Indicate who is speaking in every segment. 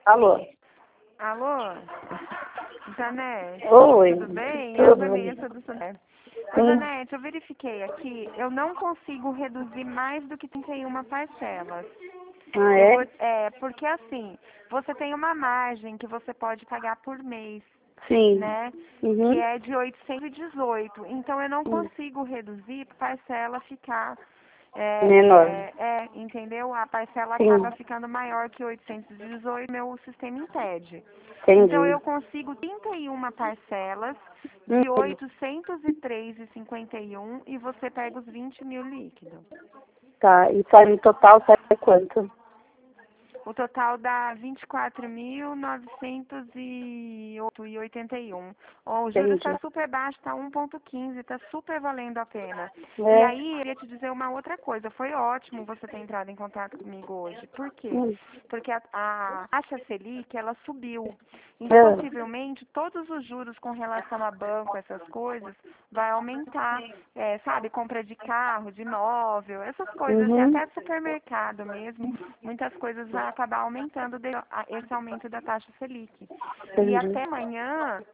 Speaker 1: Alô?
Speaker 2: Alô? Janete,
Speaker 1: Oi.
Speaker 2: tudo bem? É a
Speaker 1: Tudo
Speaker 2: Vanessa
Speaker 1: bem?
Speaker 2: do Sunete. Ô,
Speaker 1: Sim.
Speaker 2: Janete, eu verifiquei aqui, eu não consigo reduzir mais do que 31 parcelas.
Speaker 1: Ah,
Speaker 2: Eu
Speaker 1: é?
Speaker 2: vou, porque assim, você tem uma margem que você pode pagar por mês,
Speaker 1: Sim.
Speaker 2: né? Que
Speaker 1: Uhum.
Speaker 2: é de 818. Então eu não consigo reduzir para parcela ficar
Speaker 1: Menor.
Speaker 2: entendeu? A parcela acaba
Speaker 1: Sim.
Speaker 2: ficando maior que 818, meu sistema impede. Então
Speaker 1: Entendi.
Speaker 2: eu consigo 31 parcelas de
Speaker 1: Uhum.
Speaker 2: 803,51 e você pega os 20 mil líquidos.
Speaker 1: Tá. E sai no total, sai quanto?
Speaker 2: O total dá 24.908,81. O juros está
Speaker 1: Entendi.
Speaker 2: super baixo, está 1,15, está super valendo a pena. E
Speaker 1: É.
Speaker 2: aí, eu ia te dizer uma outra coisa. Foi ótimo você ter entrado em contato comigo hoje. Por quê?
Speaker 1: Hum.
Speaker 2: Porque a taxa Selic, ela subiu. E
Speaker 1: É.
Speaker 2: possivelmente todos os juros com relação a banco, essas coisas, vai aumentar. Sabe, compra de carro, de imóvel, essas coisas assim,
Speaker 1: Uhum.
Speaker 2: até supermercado mesmo, muitas coisas vai acabar aumentando esse aumento da taxa Selic. E
Speaker 1: Entendi.
Speaker 2: até amanhã,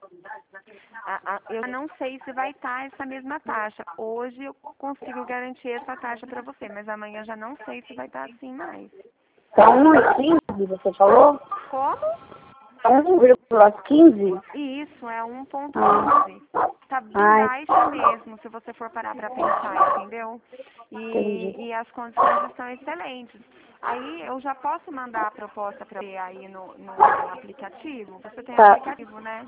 Speaker 2: eu não sei se vai estar essa mesma taxa. Hoje eu consigo garantir essa taxa para você, mas amanhã eu já não sei se vai estar assim mais.
Speaker 1: Tá 1,15, você falou?
Speaker 2: Como?
Speaker 1: Tá 1,15?
Speaker 2: E isso é
Speaker 1: Ah.
Speaker 2: 1,15. Tá bem
Speaker 1: Ah,
Speaker 2: baixa mesmo, se você for parar para pensar, entendeu?
Speaker 1: entendi.
Speaker 2: E as condições estão excelentes. Aí eu já posso mandar a proposta para você aí no aplicativo? Você tem
Speaker 1: Tá.
Speaker 2: aplicativo, né?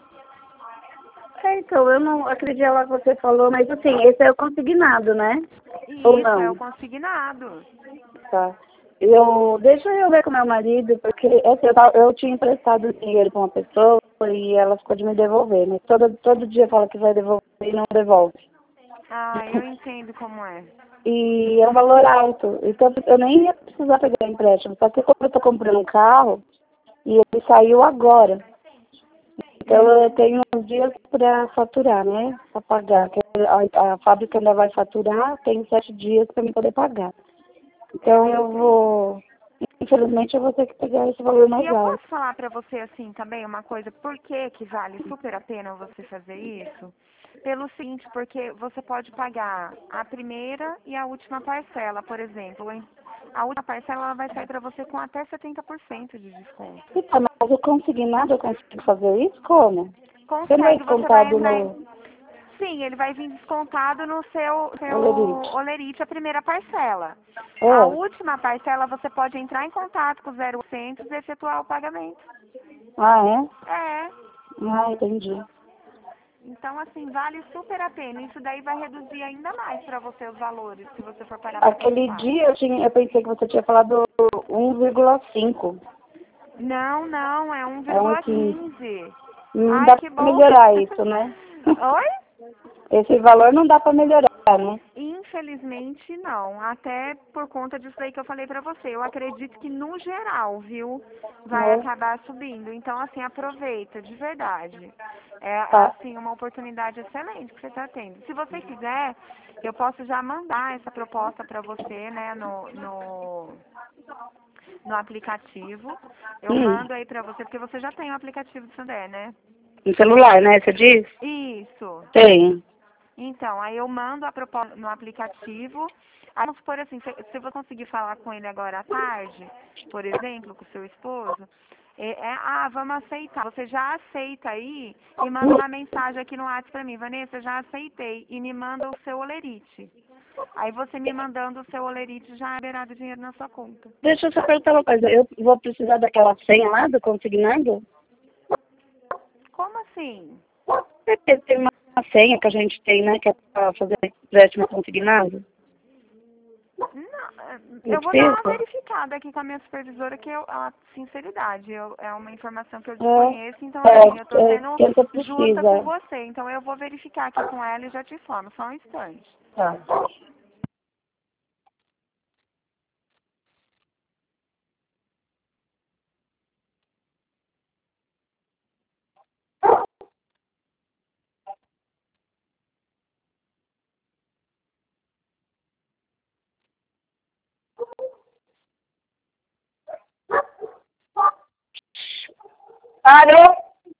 Speaker 1: Então, eu não acredito lá que você falou, mas assim, esse é o consignado, né? Ou
Speaker 2: E isso é o
Speaker 1: não?
Speaker 2: consignado.
Speaker 1: Tá. Deixa eu ver com meu marido, porque assim, eu tinha emprestado dinheiro para uma pessoa e ela ficou de me devolver, mas todo dia fala que vai devolver e não devolve.
Speaker 2: Ah, eu entendo como é.
Speaker 1: E é um valor alto, então eu nem ia precisar pegar empréstimo, só que como eu estou comprando um carro e ele saiu agora, então eu
Speaker 2: Uhum.
Speaker 1: tenho uns dias para faturar, né? Para pagar. Que a fábrica ainda vai faturar, tem 7 dias para me poder pagar.
Speaker 2: Eu
Speaker 1: Então eu
Speaker 2: entendo.
Speaker 1: vou, infelizmente eu vou ter que pegar esse valor
Speaker 2: E
Speaker 1: mais
Speaker 2: eu
Speaker 1: alto.
Speaker 2: posso falar para você assim também uma coisa, por que vale super a pena você fazer isso? Pelo seguinte, porque você pode pagar a primeira e a última parcela, por exemplo. A última parcela ela vai sair para você com até 70% de desconto.
Speaker 1: Então, mas eu consignado, eu consigo fazer isso? Como? Você não é
Speaker 2: Consegue, você vai
Speaker 1: descontado
Speaker 2: entrar
Speaker 1: no
Speaker 2: em... Sim, ele vai vir descontado no seu
Speaker 1: Olerite?
Speaker 2: olerite, a primeira parcela. A
Speaker 1: É.
Speaker 2: última parcela você pode entrar em contato com o 0800 e efetuar o pagamento.
Speaker 1: Ah, é?
Speaker 2: É.
Speaker 1: Ah, entendi.
Speaker 2: Então, assim, vale super a pena. Isso daí vai reduzir ainda mais para você os valores, se você for parar para
Speaker 1: Aquele
Speaker 2: pensar.
Speaker 1: dia eu pensei que você tinha falado 1,5.
Speaker 2: Não, não, é
Speaker 1: É 1,15.
Speaker 2: 1,15.
Speaker 1: Não
Speaker 2: Ai,
Speaker 1: dá
Speaker 2: que
Speaker 1: para
Speaker 2: bom.
Speaker 1: melhorar isso, né?
Speaker 2: Oi?
Speaker 1: Esse valor não dá para melhorar, né?
Speaker 2: Infelizmente, não. Até por conta disso aí que eu falei pra você. Eu acredito que, no geral, viu, vai
Speaker 1: É.
Speaker 2: acabar subindo. Então, assim, aproveita, de verdade. É,
Speaker 1: Tá.
Speaker 2: assim, uma oportunidade excelente que você está tendo. Se você quiser, eu posso já mandar essa proposta pra você, né, no aplicativo. Eu
Speaker 1: Hum.
Speaker 2: mando aí pra você, porque você já tem o aplicativo do Sandé, né?
Speaker 1: No celular, né? Você diz?
Speaker 2: Isso.
Speaker 1: Tem.
Speaker 2: Então, aí eu mando a proposta no aplicativo. Aí, vamos supor assim, se eu conseguir falar com ele agora à tarde, por exemplo, com o seu esposo, vamos aceitar. Você já aceita aí e manda uma mensagem aqui no WhatsApp pra mim. Vanessa, já aceitei. E me manda o seu olerite. Aí você me mandando o seu olerite já é liberado o dinheiro na sua conta.
Speaker 1: Deixa eu só perguntar uma coisa. Eu vou precisar daquela senha lá do consignado?
Speaker 2: Como assim?
Speaker 1: É porque tem uma senha que a gente tem, né? Que é para fazer empréstimo consignado.
Speaker 2: Não,
Speaker 1: Não
Speaker 2: eu vou dar uma
Speaker 1: precisa?
Speaker 2: verificada aqui com a minha supervisora, que a sinceridade, é uma informação que eu
Speaker 1: É,
Speaker 2: desconheço, então assim, eu tô sendo
Speaker 1: tenta
Speaker 2: justa com
Speaker 1: precisa.
Speaker 2: você, então eu vou verificar aqui com ela e já te informo, só um instante.
Speaker 1: Tá. Alô?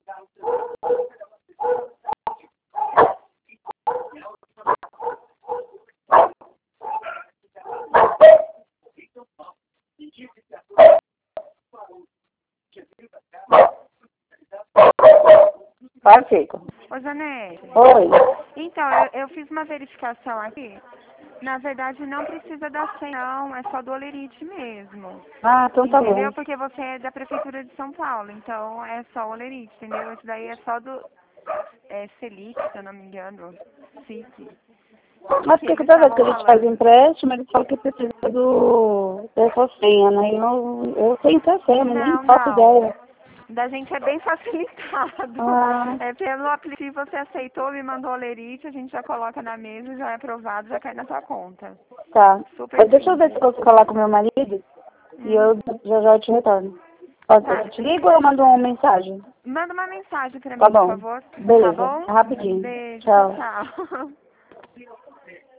Speaker 1: Pode ser.
Speaker 2: Ô, Janete.
Speaker 1: Oi.
Speaker 2: Então, eu fiz uma verificação aqui. Na verdade, não precisa da senha, não. É só do olerite mesmo.
Speaker 1: Ah, então tá
Speaker 2: Entendeu?
Speaker 1: bom.
Speaker 2: Porque você é da Prefeitura de São Paulo. Então, é só o olerite, entendeu? Isso daí é só do Selic, se eu não me engano. SIC.
Speaker 1: Mas
Speaker 2: Que
Speaker 1: porque
Speaker 2: eles
Speaker 1: toda vez
Speaker 2: estavam
Speaker 1: que a gente faz
Speaker 2: falando.
Speaker 1: empréstimo, eles falam que precisa dessa senha, né? Eu tenho essa senha, mas nem
Speaker 2: Não,
Speaker 1: faço
Speaker 2: não.
Speaker 1: ideia.
Speaker 2: Da gente é bem facilitado.
Speaker 1: Ah,
Speaker 2: É pelo aplicativo você aceitou, me mandou o olerite, a gente já coloca na mesa, já é aprovado, já cai na sua conta.
Speaker 1: tá.
Speaker 2: Super
Speaker 1: Mas deixa eu ver se eu
Speaker 2: simples.
Speaker 1: posso falar com meu marido e
Speaker 2: Hum.
Speaker 1: eu já te retorno.
Speaker 2: Tá.
Speaker 1: Eu te ligo ou eu mando uma mensagem?
Speaker 2: Manda uma mensagem pra
Speaker 1: Tá
Speaker 2: mim, por
Speaker 1: bom.
Speaker 2: favor. Tá
Speaker 1: Beleza.
Speaker 2: bom?
Speaker 1: Rapidinho.
Speaker 2: Beijo, tchau,
Speaker 1: Tchau.
Speaker 2: tchau.